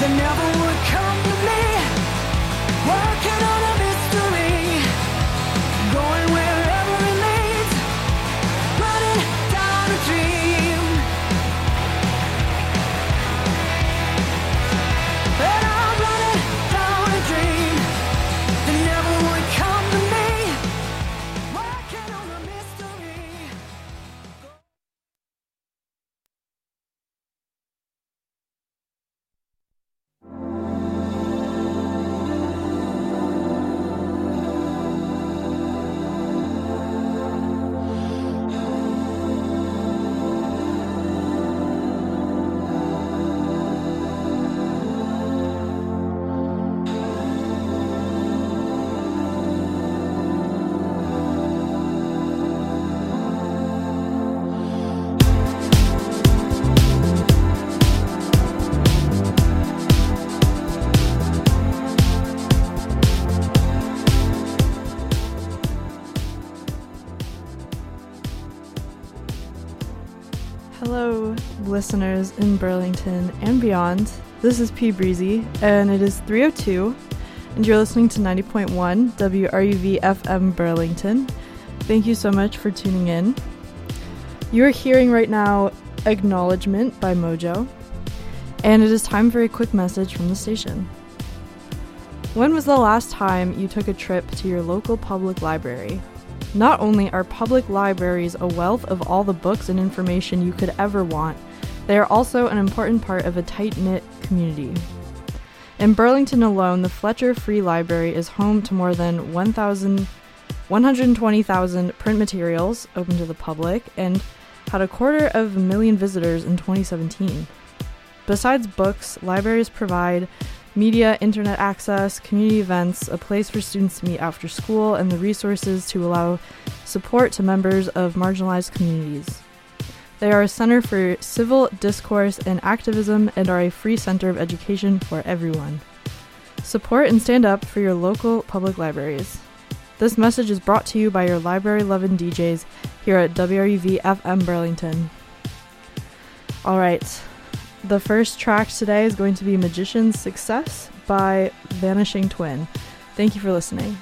never would come to me. Working on a mystery, going wherever it leads, running down a dream. And I'm running down a dream that never would come to me. Working on a mystery. Hello, listeners in Burlington and beyond. This is P. Breezy, and it is 3:02, and you're listening to 90.1 WRUV FM Burlington. Thank you so much for tuning in. You're hearing right now Acknowledgement by Mojo, and it is time for a quick message from the station. When was the last time you took a trip to your local public library? Not only are public libraries a wealth of all the books and information you could ever want, they are also an important part of a tight-knit community. In Burlington alone, the Fletcher Free Library is home to more than 120,000 print materials open to the public and had 250,000 visitors in 2017. Besides books, libraries provide media, internet access, community events, a place for students to meet after school, and the resources to allow support to members of marginalized communities. They are a center for civil discourse and activism and are a free center of education for everyone. Support and stand up for your local public libraries. This message is brought to you by your library-loving DJs here at WRUV FM Burlington. All right. The first track today is going to be Magician's Success by Vanishing Twin. Thank you for listening.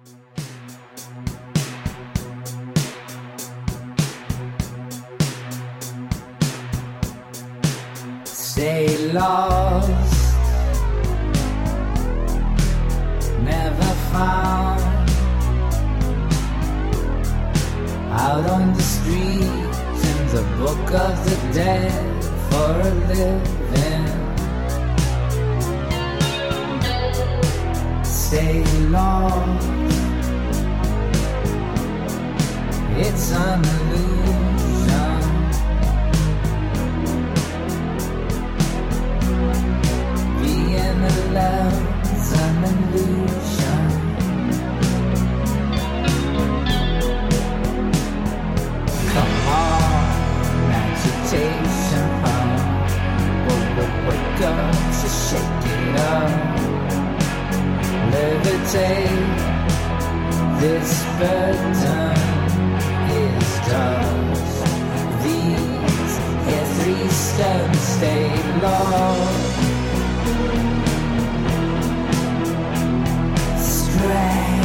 Stay lost, never found, out on the street in the book of the dead for a living. Stay lost, it's an illusion. Being alone's an illusion. Come on, agitation, wake up to shake it up. Levitate, this burden is just these here 3 steps. Stay lost, stray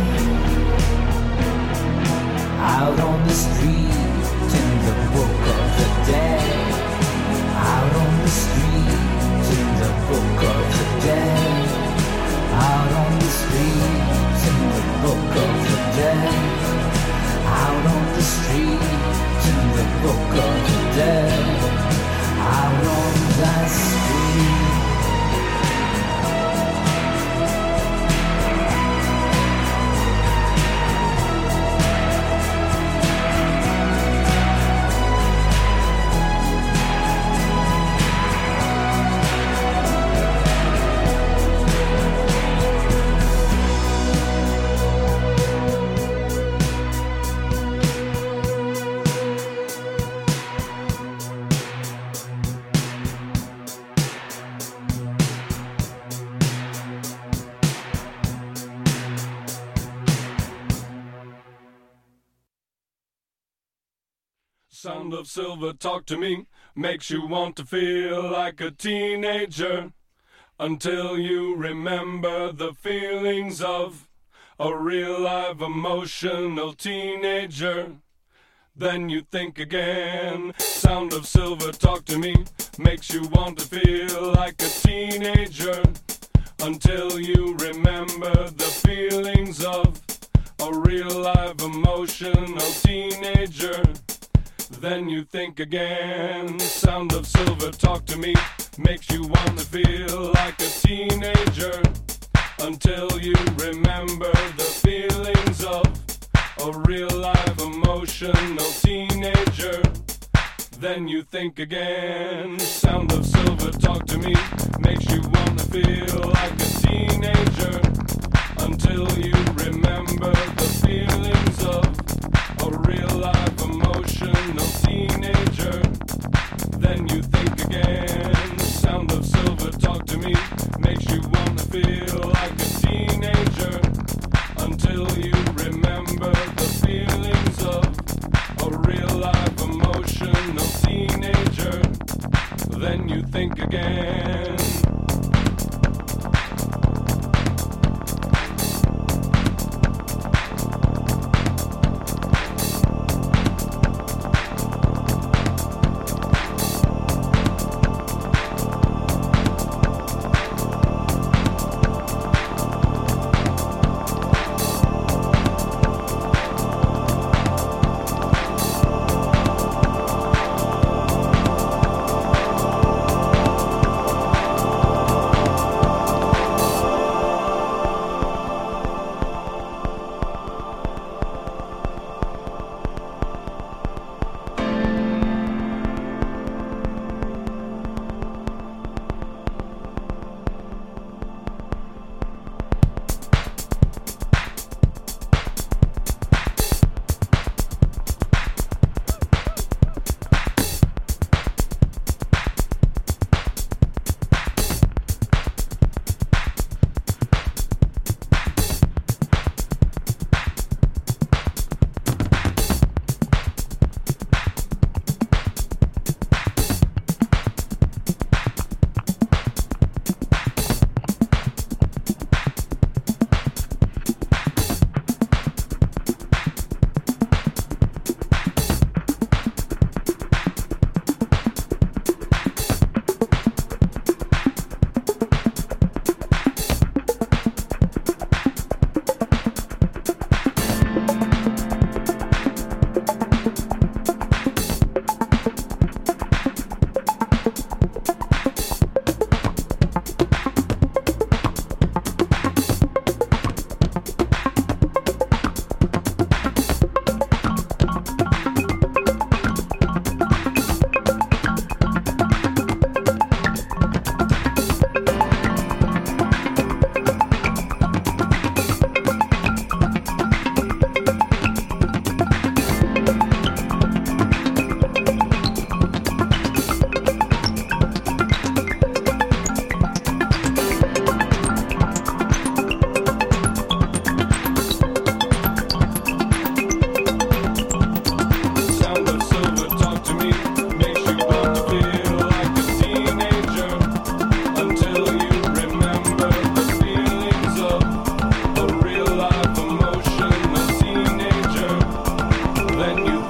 out on the street in the book of the dead. Out on the street in the book of the dead. Out on the street in the book of the dead. Out on the street in the book of the dead. Out on the street. Sound of Silver, talk to me, makes you want to feel like a teenager, until you remember the feelings of a real live emotional teenager. Then you think again. Sound of Silver, talk to me, makes you want to feel like a teenager, until you remember the feelings of a real live emotional teenager. Then you think again. Sound of Silver, talk to me, makes you want to feel like a teenager, until you remember the feelings of a real live emotional teenager. Then you think again. Sound of Silver, talk to me, makes you want to feel like a teenager, until you remember the feelings of a real live emotional teenager. Then you think again. Sound of Silver, talk to me, makes you want to feel like a teenager, until you remember the feelings of a real live emotional teenager. Then you think again.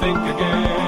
think again.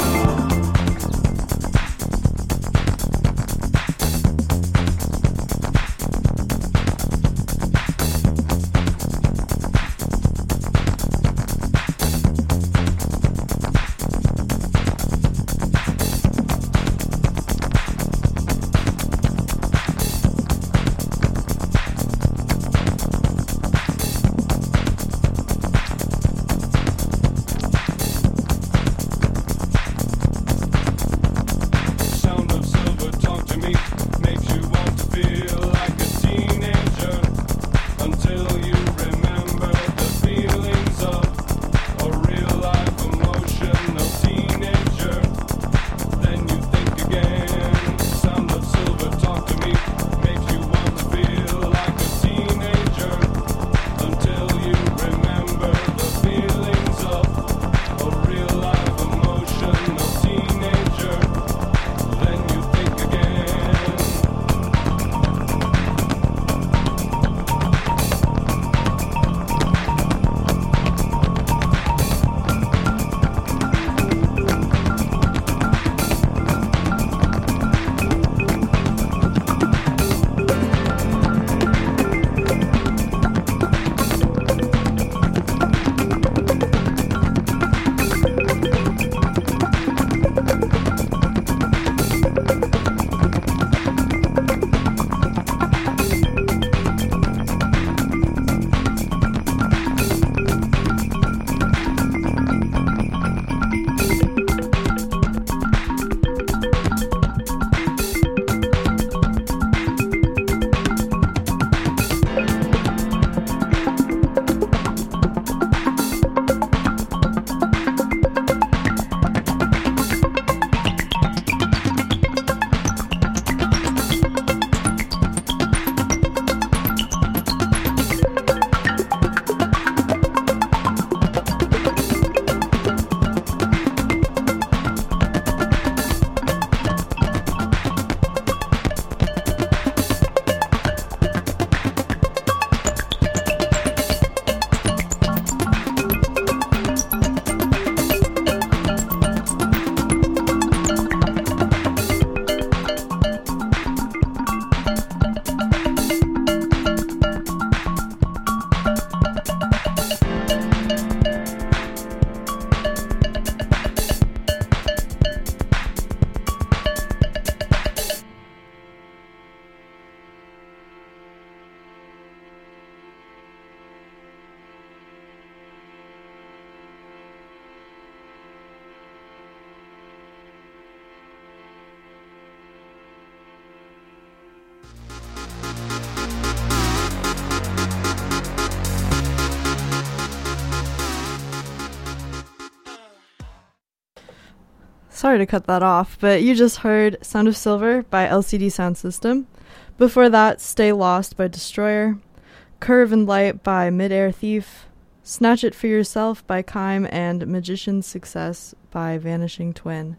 Sorry to cut that off, but you just heard Sound of Silver by LCD Soundsystem. Before that, Stay Lost by Destroyer, Curve and Light by Midair Thief, Snatch It For Yourself by Kime, and Magician's Success by Vanishing Twin.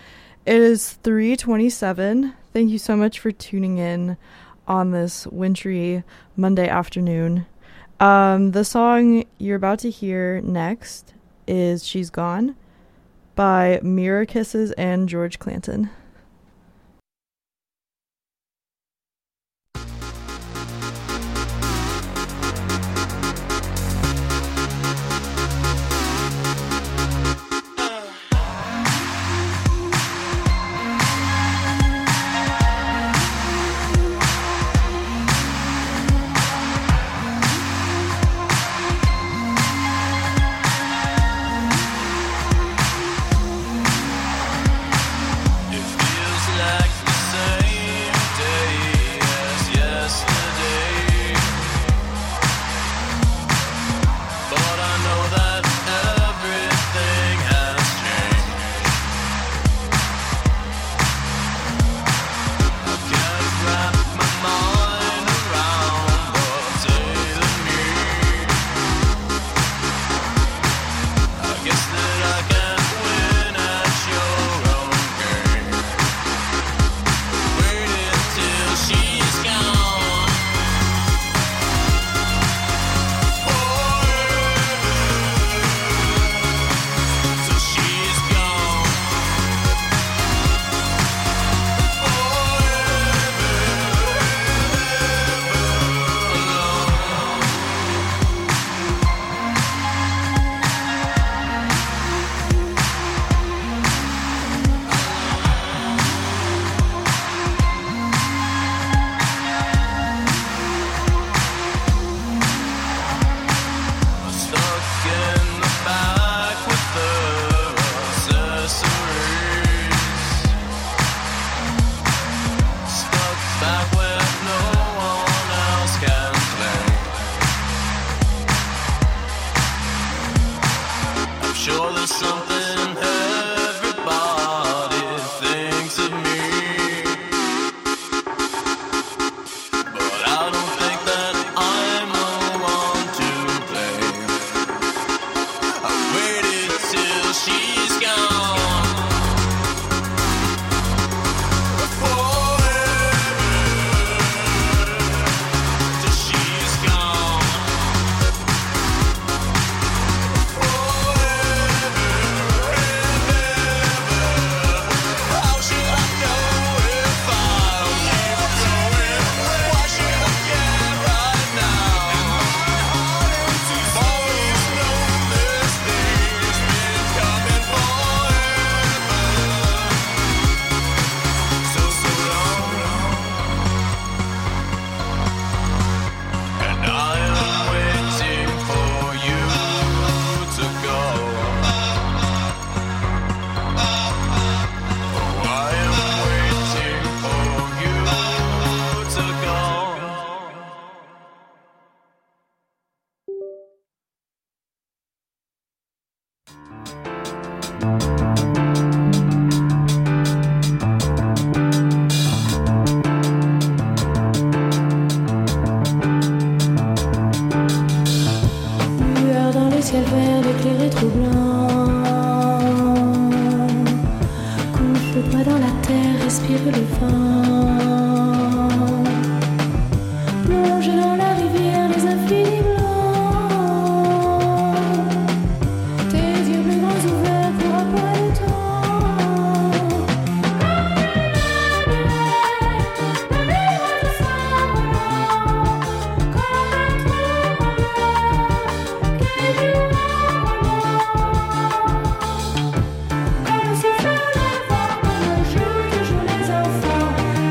It is 3:27. Thank you so much for tuning in on this wintry Monday afternoon. The song you're about to hear next is She's Gone by Mirror Kisses and George Clanton. If Lueur dans le ciel vert éclairé trop blanc. Couche-toi dans la terre, respire le vent. Plonge dans la rivière des infinis blancs. Tes yeux plus grands ouverts pour après le temps. La mer de sang comme un tremblement qui comme le souffle le vent, comme le jour que jouent les enfants.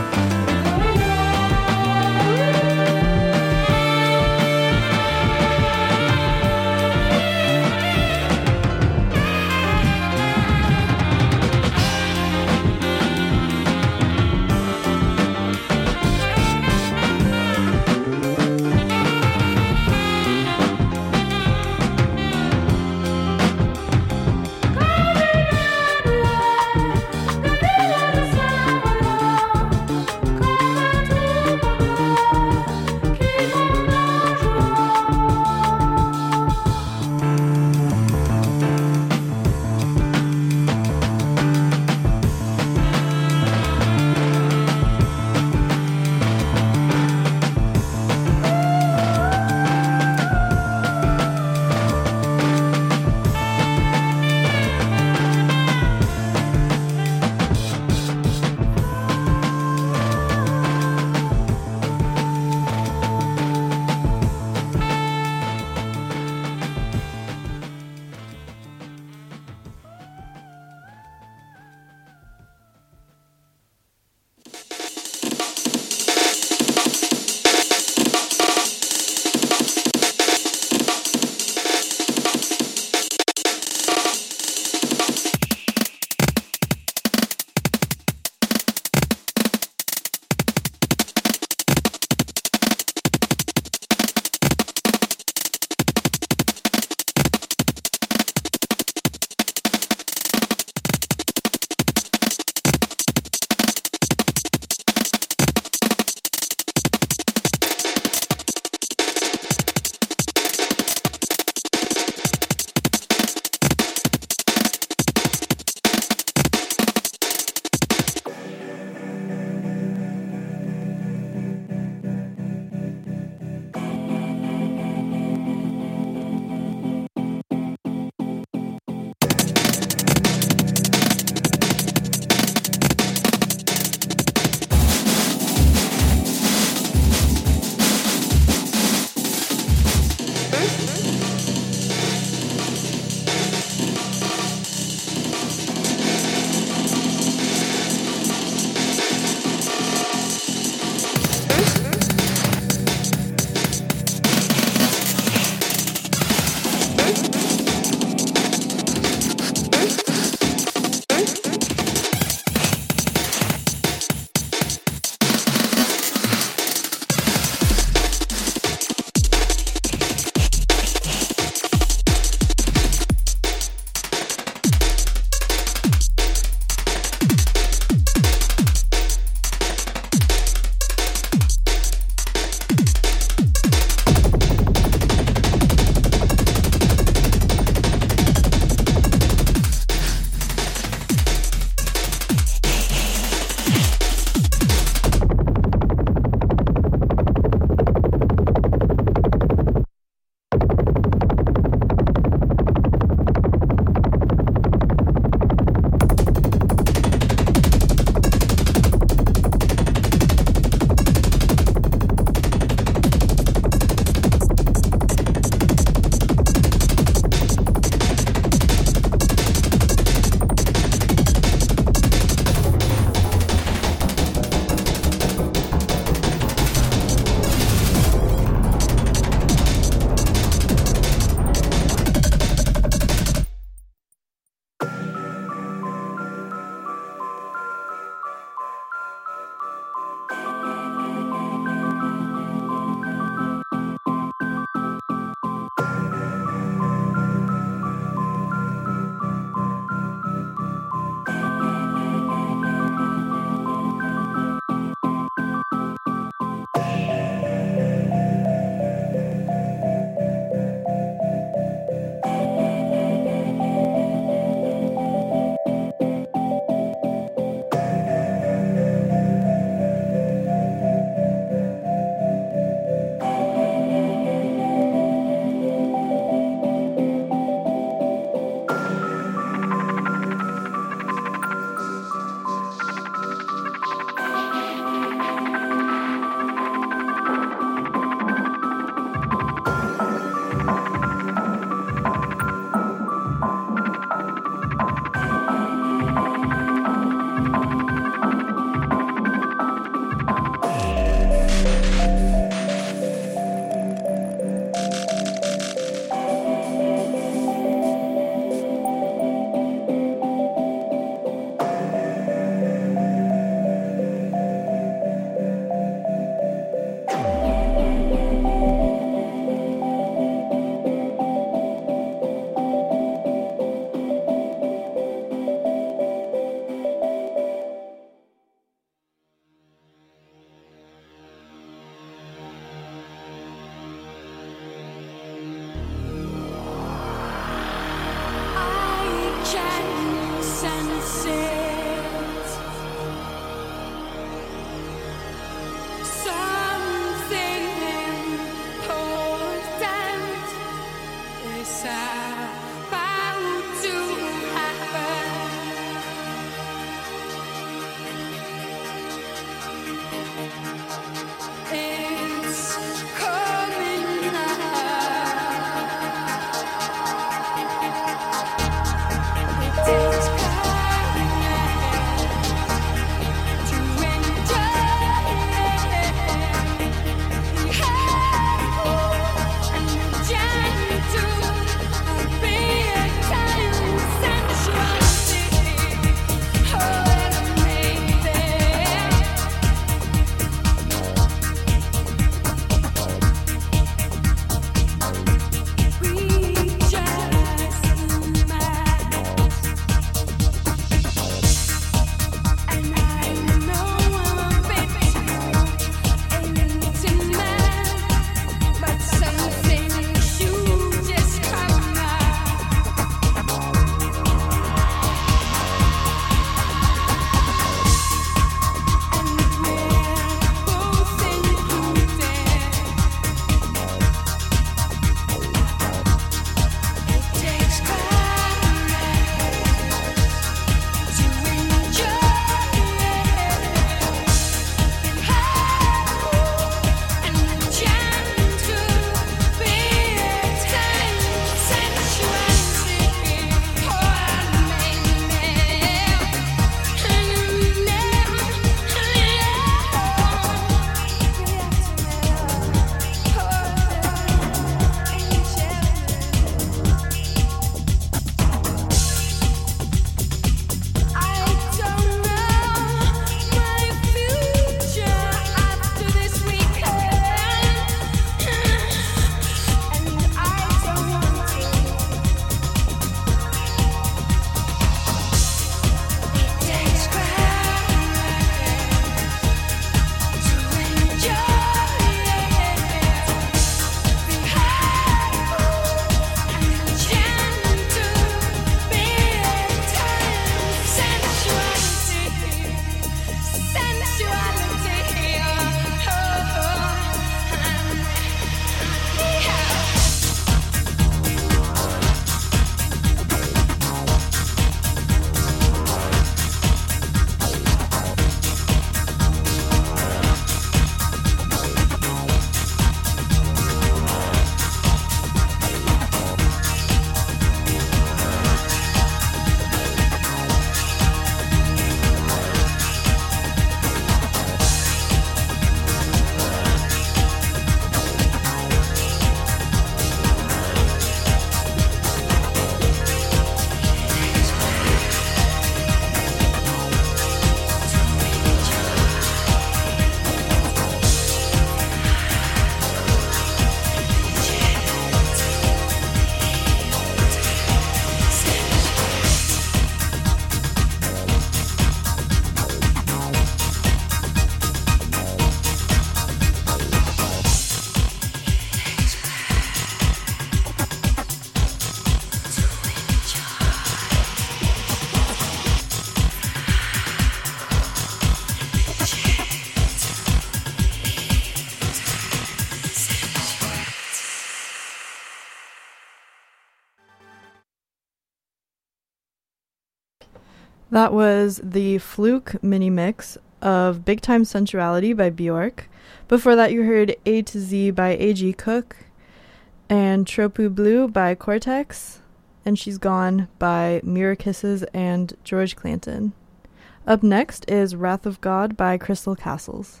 That was the Fluke mini mix of Big Time Sensuality by Bjork. Before that, you heard A to Z by A.G. Cook and Tropu Blue by Cortex, and She's Gone by Mirror Kisses and George Clanton. Up next is Wrath of God by Crystal Castles.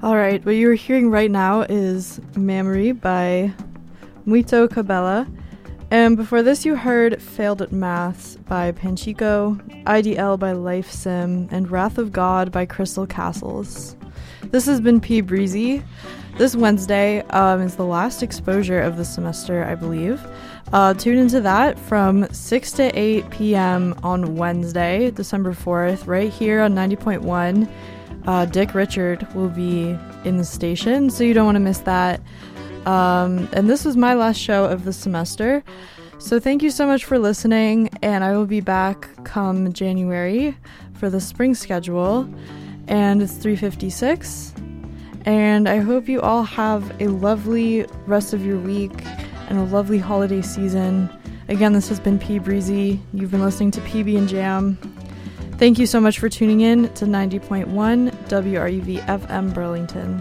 All right, what you're hearing right now is Memory by Muito Cabela. And before this, you heard Failed at Maths by Panchico, IDL by Life Sim, and Wrath of God by Crystal Castles. This has been P. Breezy. This Wednesday is the last exposure of the semester, I believe. Tune into that from 6 to 8 p.m. on Wednesday, December 4th, right here on 90.1. Dick Richard will be in the station, so you don't want to miss that. And this was my last show of the semester. So thank you so much for listening, and I will be back come January for the spring schedule, and it's 3:56. And I hope you all have a lovely rest of your week and a lovely holiday season. Again, this has been P. Breezy. You've been listening to PB and Jam. Thank you so much for tuning in to 90.1 WRUV FM Burlington.